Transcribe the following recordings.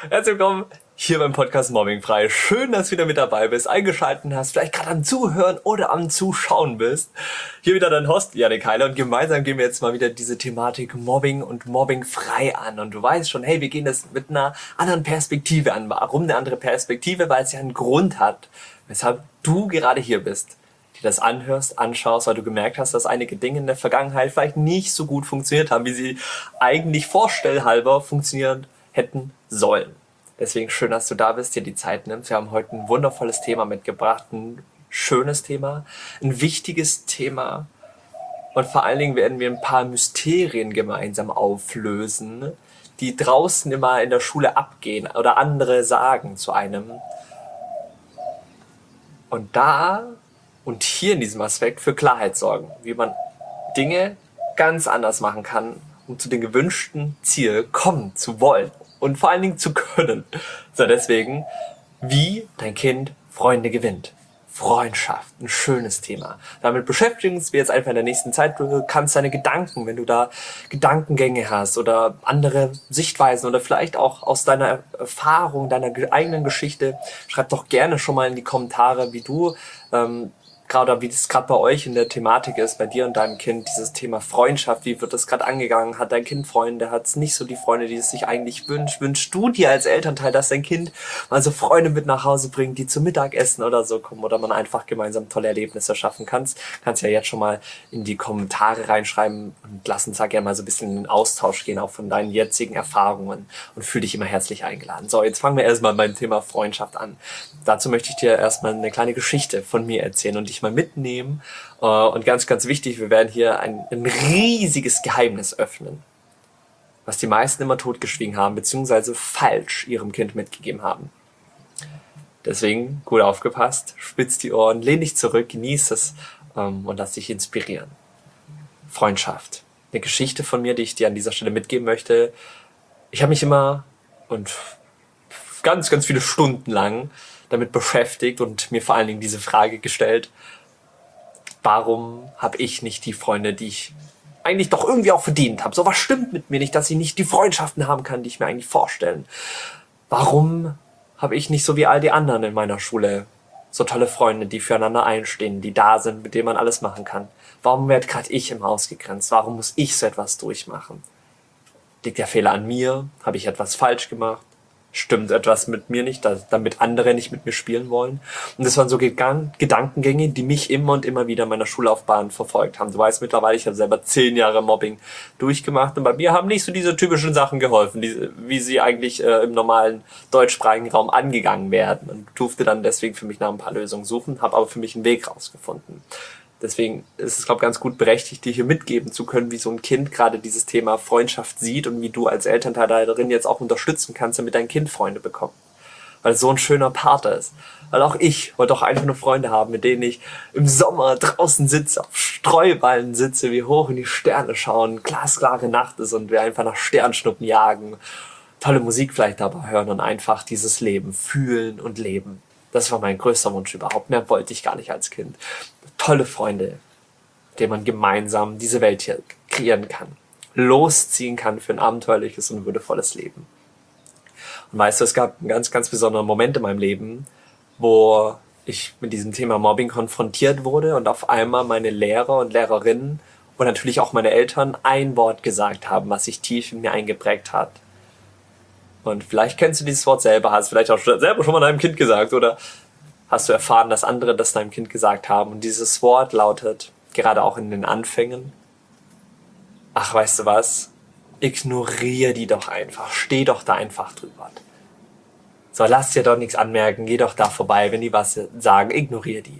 Herzlich willkommen hier beim Podcast Mobbing frei. Schön, dass du wieder mit dabei bist, eingeschaltet hast, vielleicht gerade am Zuhören oder am Zuschauen bist. Hier wieder dein Host, Janik Heiler, und gemeinsam gehen wir jetzt mal wieder diese Thematik Mobbing und Mobbing frei an. Und du weißt schon, hey, wir gehen das mit einer anderen Perspektive an. Warum eine andere Perspektive? Weil es ja einen Grund hat, weshalb du gerade hier bist, dir das anhörst, anschaust, weil du gemerkt hast, dass einige Dinge in der Vergangenheit vielleicht nicht so gut funktioniert haben, wie sie eigentlich vorstellhalber funktionieren hätten sollen. Deswegen schön, dass du da bist, dir die Zeit nimmst. Wir haben heute ein wundervolles Thema mitgebracht, ein schönes Thema, ein wichtiges Thema. Und vor allen Dingen werden wir ein paar Mysterien gemeinsam auflösen, die draußen immer in der Schule abgehen oder andere sagen zu einem. Und da und hier in diesem Aspekt für Klarheit sorgen, wie man Dinge ganz anders machen kann, um zu dem gewünschten Ziel kommen zu wollen und vor allen Dingen zu können. So, deswegen, wie dein Kind Freunde gewinnt. Freundschaft, ein schönes Thema. Damit beschäftigen wir jetzt einfach in der nächsten Zeit. Du kannst deine Gedanken, wenn du da Gedankengänge hast oder andere Sichtweisen oder vielleicht auch aus deiner Erfahrung, deiner eigenen Geschichte, schreib doch gerne schon mal in die Kommentare, wie du gerade wie das gerade bei euch in der Thematik ist, bei dir und deinem Kind, dieses Thema Freundschaft, wie wird das gerade angegangen? Hat dein Kind Freunde? Hat es nicht so die Freunde, die es sich eigentlich wünscht? Wünschst du dir als Elternteil, dass dein Kind mal so Freunde mit nach Hause bringt, die zum Mittagessen oder so kommen oder man einfach gemeinsam tolle Erlebnisse schaffen kannst? Kannst ja jetzt schon mal in die Kommentare reinschreiben und lass uns da gerne mal so ein bisschen in den Austausch gehen, auch von deinen jetzigen Erfahrungen, und fühl dich immer herzlich eingeladen. So, jetzt fangen wir erstmal beim Thema Freundschaft an. Dazu möchte ich dir erstmal eine kleine Geschichte von mir erzählen und dich mal mitnehmen. Und ganz, ganz wichtig, wir werden hier ein riesiges Geheimnis öffnen, was die meisten immer totgeschwiegen haben, beziehungsweise falsch ihrem Kind mitgegeben haben. Deswegen gut aufgepasst, spitz die Ohren, lehn dich zurück, genieß es und lass dich inspirieren. Freundschaft. Eine Geschichte von mir, die ich dir an dieser Stelle mitgeben möchte. Ich habe mich immer und ganz, ganz viele Stunden lang damit beschäftigt und mir vor allen Dingen diese Frage gestellt: Warum habe ich nicht die Freunde, die ich eigentlich doch irgendwie auch verdient habe? So was stimmt mit mir nicht, dass ich nicht die Freundschaften haben kann, die ich mir eigentlich vorstellen. Warum habe ich nicht so wie all die anderen in meiner Schule so tolle Freunde, die füreinander einstehen, die da sind, mit denen man alles machen kann? Warum werde gerade ich immer ausgegrenzt? Warum muss ich so etwas durchmachen? Liegt der Fehler an mir? Habe ich etwas falsch gemacht? Stimmt etwas mit mir nicht, damit andere nicht mit mir spielen wollen? Und das waren so Gedankengänge, die mich immer und immer wieder in meiner Schullaufbahn verfolgt haben. Du weißt mittlerweile, ich habe selber 10 Jahre Mobbing durchgemacht und bei mir haben nicht so diese typischen Sachen geholfen, wie sie eigentlich im normalen deutschsprachigen Raum angegangen werden, und durfte dann deswegen für mich nach ein paar Lösungen suchen, habe aber für mich einen Weg rausgefunden. Deswegen ist es, glaube ich, ganz gut berechtigt, dir hier mitgeben zu können, wie so ein Kind gerade dieses Thema Freundschaft sieht und wie du als Elternteil darin jetzt auch unterstützen kannst, damit dein Kind Freunde bekommt. Weil es so ein schöner Part ist. Weil auch ich wollte auch einfach nur Freunde haben, mit denen ich im Sommer draußen sitze, auf Streuballen sitze, wir hoch in die Sterne schauen, glasklare Nacht ist und wir einfach nach Sternschnuppen jagen, tolle Musik vielleicht dabei hören und einfach dieses Leben fühlen und leben. Das war mein größter Wunsch überhaupt. Mehr wollte ich gar nicht als Kind. Tolle Freunde, mit denen man gemeinsam diese Welt hier kreieren kann. Losziehen kann für ein abenteuerliches und würdevolles Leben. Und weißt du, es gab einen ganz, ganz besonderen Moment in meinem Leben, wo ich mit diesem Thema Mobbing konfrontiert wurde und auf einmal meine Lehrer und Lehrerinnen und natürlich auch meine Eltern ein Wort gesagt haben, was sich tief in mir eingeprägt hat. Und vielleicht kennst du dieses Wort selber, hast vielleicht auch selber schon mal deinem Kind gesagt oder hast du erfahren, dass andere das deinem Kind gesagt haben. Und dieses Wort lautet, gerade auch in den Anfängen: Ach, weißt du was? Ignoriere die doch einfach. Steh doch da einfach drüber. So, lass dir doch nichts anmerken. Geh doch da vorbei. Wenn die was sagen, ignoriere die.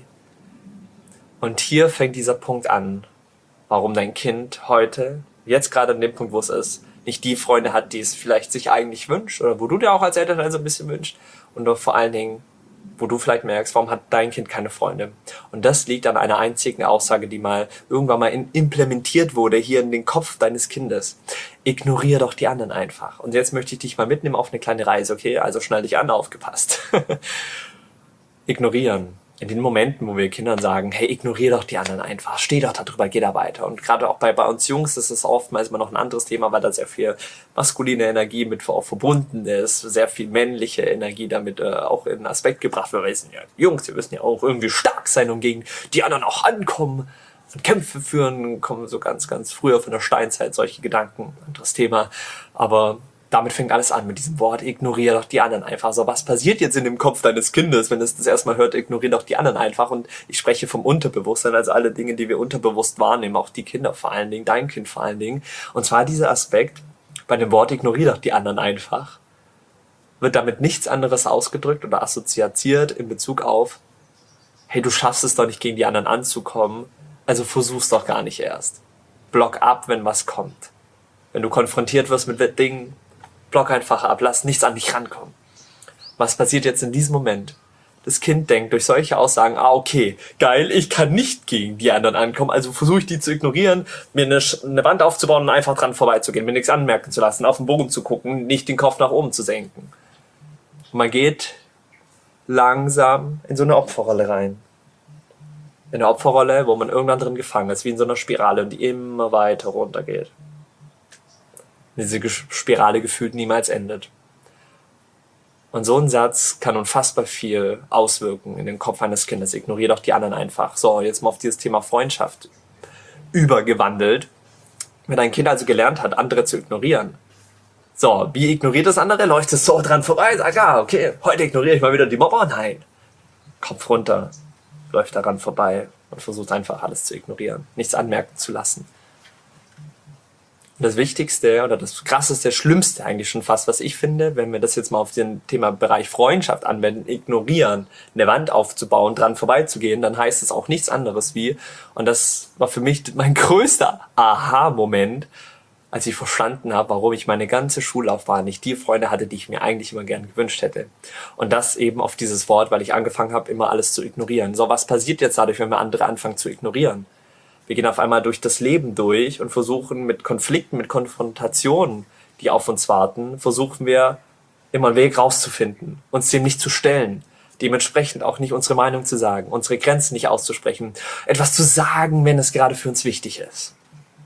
Und hier fängt dieser Punkt an, warum dein Kind heute, jetzt gerade an dem Punkt, wo es ist, nicht die Freunde hat, die es vielleicht sich eigentlich wünscht oder wo du dir auch als Elternteil so ein bisschen wünschst, und doch vor allen Dingen, wo du vielleicht merkst, warum hat dein Kind keine Freunde? Und das liegt an einer einzigen Aussage, die mal irgendwann mal implementiert wurde hier in den Kopf deines Kindes. Ignoriere doch die anderen einfach. Und jetzt möchte ich dich mal mitnehmen auf eine kleine Reise, okay? Also schnall dich an, aufgepasst. Ignorieren in den Momenten, wo wir Kindern sagen, hey, ignoriere doch die anderen einfach, steh doch da drüber, geh da weiter. Und gerade auch bei uns Jungs ist es oftmals immer noch ein anderes Thema, weil da sehr viel maskuline Energie mit auch verbunden ist, sehr viel männliche Energie damit auch in Aspekt gebracht wird. Wir sind ja Jungs, wir müssen ja auch irgendwie stark sein, um gegen die anderen auch ankommen und Kämpfe führen, kommen so ganz, ganz früher von der Steinzeit solche Gedanken, anderes Thema. Aber damit fängt alles an, mit diesem Wort, ignoriere doch die anderen einfach. So, was passiert jetzt in dem Kopf deines Kindes, wenn es das erstmal hört, ignoriere doch die anderen einfach? Und ich spreche vom Unterbewusstsein, also alle Dinge, die wir unterbewusst wahrnehmen, auch die Kinder vor allen Dingen, dein Kind vor allen Dingen. Und zwar dieser Aspekt, bei dem Wort, ignoriere doch die anderen einfach, wird damit nichts anderes ausgedrückt oder assoziiert in Bezug auf, hey, du schaffst es doch nicht, gegen die anderen anzukommen, also versuch's doch gar nicht erst. Block ab, wenn was kommt. Wenn du konfrontiert wirst mit Dingen, block einfach ab, lass nichts an dich rankommen. Was passiert jetzt in diesem Moment? Das Kind denkt durch solche Aussagen, okay, geil, ich kann nicht gegen die anderen ankommen, also versuche ich die zu ignorieren, mir eine Wand aufzubauen und einfach dran vorbeizugehen, mir nichts anmerken zu lassen, auf den Boden zu gucken, nicht den Kopf nach oben zu senken. Und man geht langsam in so eine Opferrolle rein. In eine Opferrolle, wo man irgendwann drin gefangen ist, wie in so einer Spirale und die immer weiter runtergeht. Diese Spirale gefühlt niemals endet. Und so ein Satz kann unfassbar viel auswirken in den Kopf eines Kindes. Ignoriere doch die anderen einfach. So, jetzt mal auf dieses Thema Freundschaft übergewandelt. Wenn ein Kind also gelernt hat, andere zu ignorieren. So, wie ignoriert das andere? Läuft es so dran vorbei? Sagt, okay, heute ignoriere ich mal wieder die Mobber. Nein. Kopf runter. Läuft daran vorbei und versucht einfach alles zu ignorieren. Nichts anmerken zu lassen. Und das Wichtigste oder das Krasseste, Schlimmste eigentlich schon fast, was ich finde, wenn wir das jetzt mal auf den Thema Bereich Freundschaft anwenden, ignorieren, eine Wand aufzubauen, dran vorbeizugehen, dann heißt es auch nichts anderes wie, und das war für mich mein größter Aha-Moment, als ich verstanden habe, warum ich meine ganze Schullaufbahn nicht die Freunde hatte, die ich mir eigentlich immer gern gewünscht hätte. Und das eben auf dieses Wort, weil ich angefangen habe, immer alles zu ignorieren. So, was passiert jetzt dadurch, wenn wir andere anfangen zu ignorieren? Wir gehen auf einmal durch das Leben durch und versuchen mit Konflikten, mit Konfrontationen, die auf uns warten, versuchen wir immer einen Weg rauszufinden, uns dem nicht zu stellen, dementsprechend auch nicht unsere Meinung zu sagen, unsere Grenzen nicht auszusprechen, etwas zu sagen, wenn es gerade für uns wichtig ist.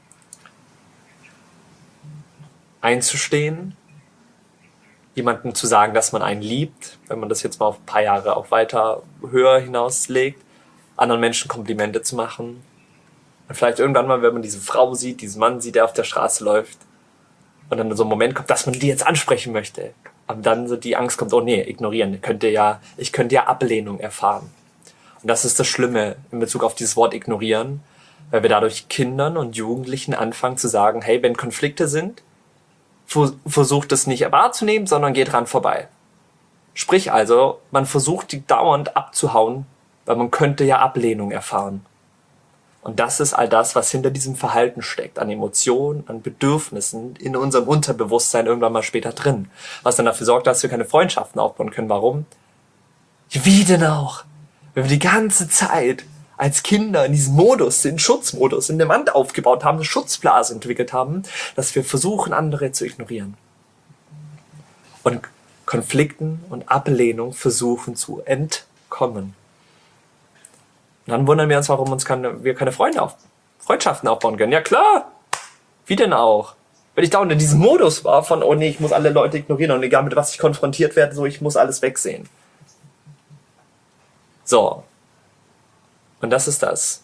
Einzustehen, jemandem zu sagen, dass man einen liebt, wenn man das jetzt mal auf ein paar Jahre auch weiter höher hinauslegt, anderen Menschen Komplimente zu machen. Und vielleicht irgendwann mal, wenn man diese Frau sieht, diesen Mann sieht, der auf der Straße läuft und dann so ein Moment kommt, dass man die jetzt ansprechen möchte. Aber dann so die Angst kommt, oh nee, ignorieren, ich könnte ja Ablehnung erfahren. Und das ist das Schlimme in Bezug auf dieses Wort ignorieren, weil wir dadurch Kindern und Jugendlichen anfangen zu sagen, hey, wenn Konflikte sind, versucht es nicht wahrzunehmen, sondern geht dran vorbei. Sprich also, man versucht die dauernd abzuhauen, weil man könnte ja Ablehnung erfahren. Und das ist all das, was hinter diesem Verhalten steckt, an Emotionen, an Bedürfnissen in unserem Unterbewusstsein irgendwann mal später drin. Was dann dafür sorgt, dass wir keine Freundschaften aufbauen können. Warum? Wie denn auch? Wenn wir die ganze Zeit als Kinder in diesem Modus, den Schutzmodus, in der Wand aufgebaut haben, eine Schutzblase entwickelt haben, dass wir versuchen, andere zu ignorieren. Und Konflikten und Ablehnung versuchen zu entkommen. Und dann wundern wir uns, warum wir keine Freundschaften aufbauen können. Ja klar, wie denn auch? Wenn ich dauernd in diesem Modus war von, oh nee, ich muss alle Leute ignorieren und egal mit was ich konfrontiert werde, so ich muss alles wegsehen. So. Und das ist das.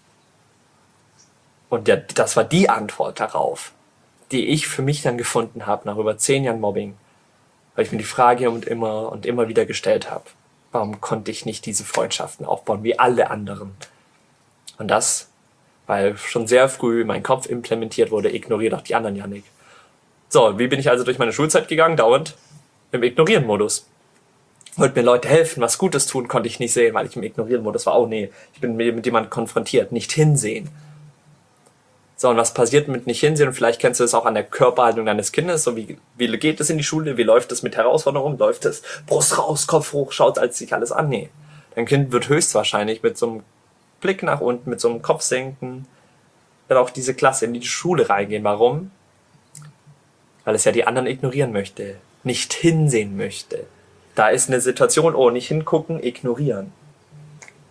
Und das war die Antwort darauf, die ich für mich dann gefunden habe nach über 10 Jahren Mobbing. Weil ich mir die Frage und immer wieder gestellt habe. Warum konnte ich nicht diese Freundschaften aufbauen wie alle anderen? Und das, weil schon sehr früh mein Kopf implementiert wurde, ignoriere doch die anderen, Jannik. So, wie bin ich also durch meine Schulzeit gegangen? Dauernd im Ignorieren-Modus. Wollte mir Leute helfen, was Gutes tun, konnte ich nicht sehen, weil ich im Ignorieren-Modus war. Oh nee, ich bin mit jemandem konfrontiert, nicht hinsehen. So, und was passiert mit nicht hinsehen? Und vielleicht kennst du das auch an der Körperhaltung deines Kindes. So, wie geht es in die Schule? Wie läuft es mit Herausforderungen? Läuft es Brust raus, Kopf hoch, schaut sich alles an? Nee. Dein Kind wird höchstwahrscheinlich mit so einem Blick nach unten, mit so einem Kopfsenken, dann auch diese Klasse in die Schule reingehen. Warum? Weil es ja die anderen ignorieren möchte, nicht hinsehen möchte. Da ist eine Situation, oh, nicht hingucken, ignorieren.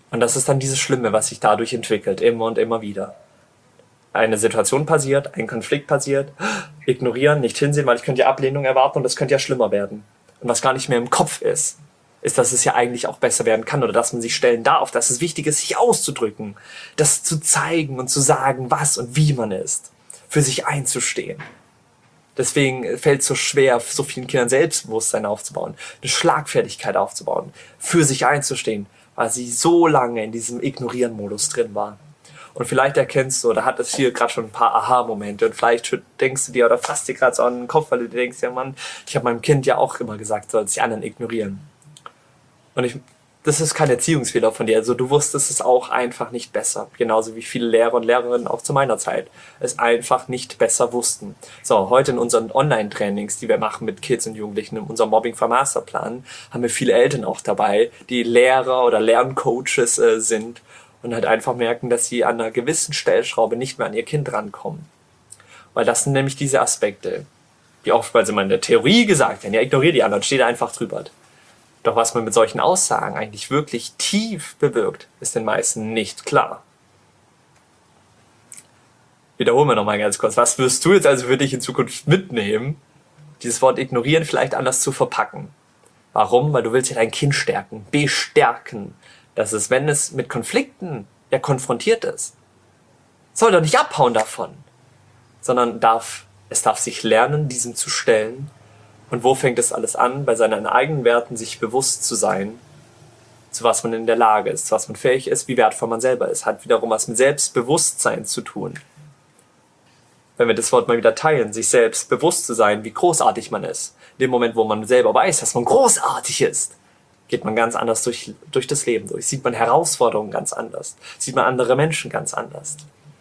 Und das ist dann dieses Schlimme, was sich dadurch entwickelt, immer und immer wieder. Eine Situation passiert, ein Konflikt passiert, ignorieren, nicht hinsehen, weil ich könnte ja Ablehnung erwarten und das könnte ja schlimmer werden. Und was gar nicht mehr im Kopf ist, dass es ja eigentlich auch besser werden kann oder dass man sich stellen darf, dass es wichtig ist, sich auszudrücken, das zu zeigen und zu sagen, was und wie man ist, für sich einzustehen. Deswegen fällt es so schwer, so vielen Kindern Selbstbewusstsein aufzubauen, eine Schlagfertigkeit aufzubauen, für sich einzustehen, weil sie so lange in diesem Ignorieren-Modus drin war. Und vielleicht erkennst du, oder hattest hier gerade schon ein paar Aha-Momente und vielleicht denkst du dir oder fasst dir gerade so an den Kopf, weil du dir denkst, ja Mann, ich habe meinem Kind ja auch immer gesagt, soll sich anderen ignorieren. Und das ist kein Erziehungsfehler von dir. Also du wusstest es auch einfach nicht besser. Genauso wie viele Lehrer und Lehrerinnen auch zu meiner Zeit es einfach nicht besser wussten. So, heute in unseren Online-Trainings, die wir machen mit Kids und Jugendlichen, in unserem Mobbing for Masterplan, haben wir viele Eltern auch dabei, die Lehrer oder Lerncoaches sind und halt einfach merken, dass sie an einer gewissen Stellschraube nicht mehr an ihr Kind rankommen. Weil das sind nämlich diese Aspekte, die oftmals immer in der Theorie gesagt werden. Ja, ignoriere die anderen, steht einfach drüber. Doch was man mit solchen Aussagen eigentlich wirklich tief bewirkt, ist den meisten nicht klar. Wiederholen wir nochmal ganz kurz. Was wirst du jetzt also für dich in Zukunft mitnehmen, dieses Wort ignorieren vielleicht anders zu verpacken? Warum? Weil du willst ja dein Kind stärken, bestärken. Dass es, wenn es mit Konflikten ja konfrontiert ist, soll doch nicht abhauen davon, sondern es darf sich lernen, diesem zu stellen. Und wo fängt es alles an? Bei seinen eigenen Werten sich bewusst zu sein, zu was man in der Lage ist, zu was man fähig ist, wie wertvoll man selber ist. Hat wiederum was mit Selbstbewusstsein zu tun. Wenn wir das Wort mal wieder teilen, sich selbst bewusst zu sein, wie großartig man ist. In dem Moment, wo man selber weiß, dass man großartig ist, geht man ganz anders durch das Leben durch. Sieht man Herausforderungen ganz anders. Sieht man andere Menschen ganz anders.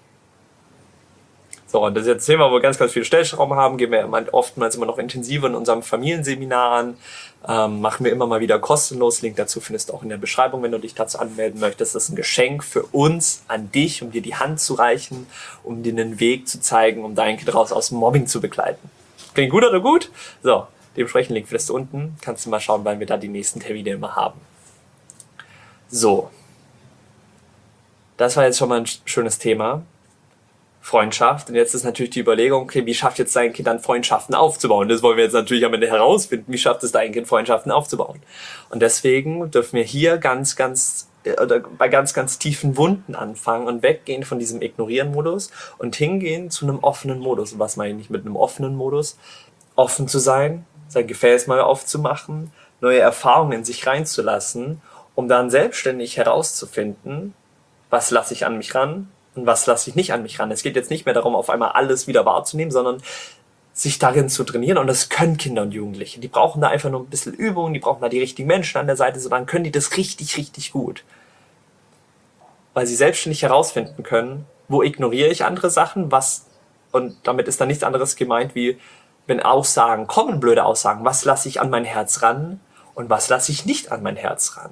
So, und das ist jetzt ein Thema, wo wir ganz, ganz viel Stellschrauben haben, gehen wir oftmals immer noch intensiver in unserem Familienseminar an, machen wir immer mal wieder kostenlos. Link dazu findest du auch in der Beschreibung, wenn du dich dazu anmelden möchtest. Das ist ein Geschenk für uns, an dich, um dir die Hand zu reichen, um dir einen Weg zu zeigen, um dein Kind raus aus dem Mobbing zu begleiten. Klingt gut oder gut? So, dementsprechend Link findest du unten. Kannst du mal schauen, wann wir da die nächsten Termine immer haben. So. Das war jetzt schon mal ein schönes Thema. Freundschaft. Und jetzt ist natürlich die Überlegung, okay, wie schafft jetzt dein Kind dann Freundschaften aufzubauen? Das wollen wir jetzt natürlich am Ende herausfinden. Wie schafft es dein Kind Freundschaften aufzubauen? Und deswegen dürfen wir hier bei ganz, ganz tiefen Wunden anfangen und weggehen von diesem Ignorieren-Modus und hingehen zu einem offenen Modus. Und was meine ich mit einem offenen Modus? Offen zu sein, sein Gefäß mal aufzumachen, neue Erfahrungen in sich reinzulassen, um dann selbstständig herauszufinden, was lasse ich an mich ran, und was lasse ich nicht an mich ran. Es geht jetzt nicht mehr darum, auf einmal alles wieder wahrzunehmen, sondern sich darin zu trainieren. Und das können Kinder und Jugendliche. Die brauchen da einfach nur ein bisschen Übung, die brauchen da die richtigen Menschen an der Seite, so dann können die das richtig, richtig gut. Weil sie selbstständig herausfinden können, wo ignoriere ich andere Sachen, und damit ist dann nichts anderes gemeint, wie wenn Aussagen kommen, blöde Aussagen, was lasse ich an mein Herz ran und was lasse ich nicht an mein Herz ran.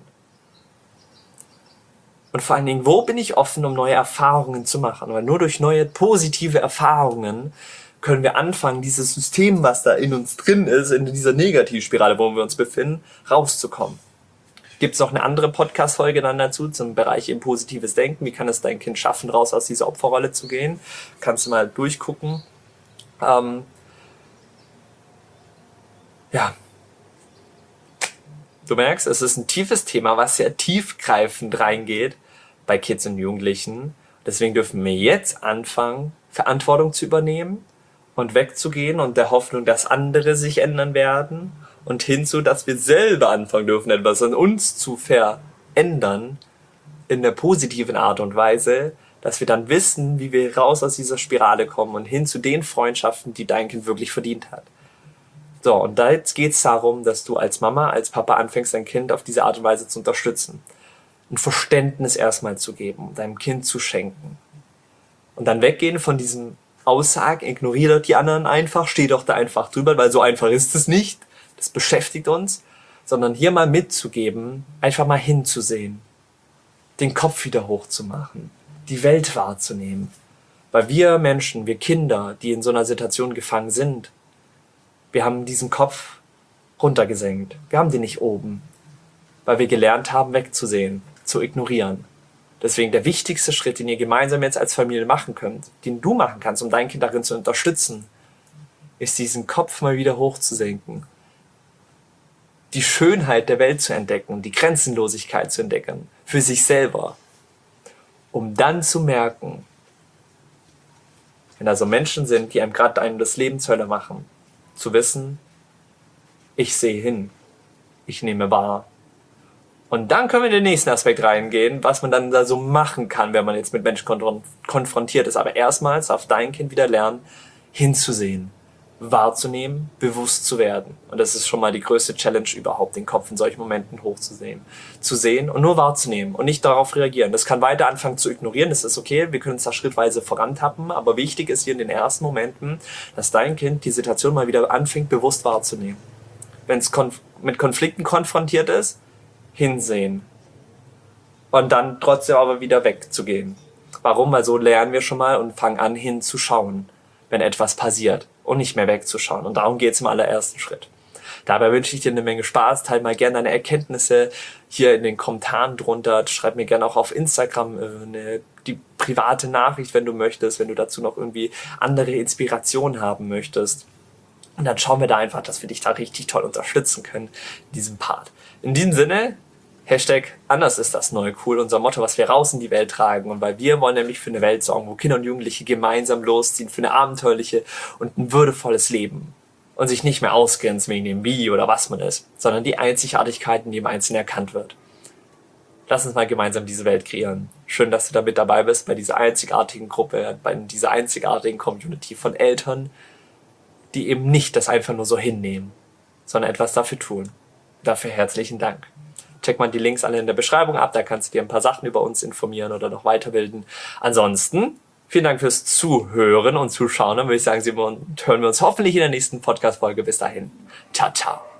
Und vor allen Dingen, wo bin ich offen, um neue Erfahrungen zu machen? Weil nur durch neue positive Erfahrungen können wir anfangen, dieses System, was da in uns drin ist, in dieser Negativspirale, wo wir uns befinden, rauszukommen. Gibt es noch eine andere Podcast-Folge dann dazu zum Bereich eben positives Denken? Wie kann es dein Kind schaffen, raus aus dieser Opferrolle zu gehen? Kannst du mal durchgucken. Ja. Du merkst, es ist ein tiefes Thema, was sehr tiefgreifend reingeht bei Kids und Jugendlichen. Deswegen dürfen wir jetzt anfangen, Verantwortung zu übernehmen und wegzugehen und der Hoffnung, dass andere sich ändern werden und hinzu, dass wir selber anfangen dürfen, etwas an uns zu verändern in der positiven Art und Weise, dass wir dann wissen, wie wir raus aus dieser Spirale kommen und hin zu den Freundschaften, die dein Kind wirklich verdient hat. So, und da jetzt geht's darum, dass du als Mama, als Papa anfängst, dein Kind auf diese Art und Weise zu unterstützen. Ein Verständnis erstmal zu geben, deinem Kind zu schenken. Und dann weggehen von diesem Aussagen, ignoriere doch die anderen einfach, steh doch da einfach drüber, weil so einfach ist es nicht. Das beschäftigt uns. Sondern hier mal mitzugeben, einfach mal hinzusehen. Den Kopf wieder hochzumachen. Die Welt wahrzunehmen. Weil wir Menschen, wir Kinder, die in so einer Situation gefangen sind, wir haben diesen Kopf runtergesenkt. Wir haben den nicht oben. Weil wir gelernt haben, wegzusehen. zu ignorieren. Deswegen der wichtigste Schritt, den ihr gemeinsam jetzt als Familie machen könnt, den du machen kannst, um dein Kind darin zu unterstützen, ist diesen Kopf mal wieder hochzusenken. Die Schönheit der Welt zu entdecken, die Grenzenlosigkeit zu entdecken, für sich selber. Um dann zu merken, wenn da so Menschen sind, die einem gerade das Leben zur Hölle machen, zu wissen, ich sehe hin, ich nehme wahr. Und dann können wir in den nächsten Aspekt reingehen, was man dann da so machen kann, wenn man jetzt mit Menschen konfrontiert ist. Aber erstmals darf dein Kind wieder lernen, hinzusehen, wahrzunehmen, bewusst zu werden. Und das ist schon mal die größte Challenge überhaupt, den Kopf in solchen Momenten hochzusehen. Zu sehen und nur wahrzunehmen und nicht darauf reagieren. Das kann weiter anfangen zu ignorieren, das ist okay, wir können uns da schrittweise vorantappen, aber wichtig ist hier in den ersten Momenten, dass dein Kind die Situation mal wieder anfängt, bewusst wahrzunehmen. Wenn es mit Konflikten konfrontiert ist, hinsehen. Und dann trotzdem aber wieder wegzugehen. Warum? Weil so lernen wir schon mal und fangen an hinzuschauen, wenn etwas passiert und nicht mehr wegzuschauen. Und darum geht es im allerersten Schritt. Dabei wünsche ich dir eine Menge Spaß. Teil mal gerne deine Erkenntnisse hier in den Kommentaren drunter. Schreib mir gerne auch auf Instagram die private Nachricht, wenn du möchtest, wenn du dazu noch irgendwie andere Inspirationen haben möchtest. Und dann schauen wir da einfach, dass wir dich da richtig toll unterstützen können in diesem Part. In diesem Sinne, #anders ist das neue cool, unser Motto, was wir raus in die Welt tragen. Und weil wir wollen nämlich für eine Welt sorgen, wo Kinder und Jugendliche gemeinsam losziehen, für eine abenteuerliche und ein würdevolles Leben. Und sich nicht mehr ausgrenzen wegen dem Wie oder was man ist, sondern die Einzigartigkeiten, die im Einzelnen erkannt wird. Lass uns mal gemeinsam diese Welt kreieren. Schön, dass du da mit dabei bist bei dieser einzigartigen Gruppe, bei dieser einzigartigen Community von Eltern, die eben nicht das einfach nur so hinnehmen, sondern etwas dafür tun. Dafür herzlichen Dank. Check mal die Links alle in der Beschreibung ab, da kannst du dir ein paar Sachen über uns informieren oder noch weiterbilden. Ansonsten, vielen Dank fürs Zuhören und Zuschauen. Dann würde ich sagen, hören wir uns hoffentlich in der nächsten Podcast-Folge. Bis dahin. Ciao, ciao.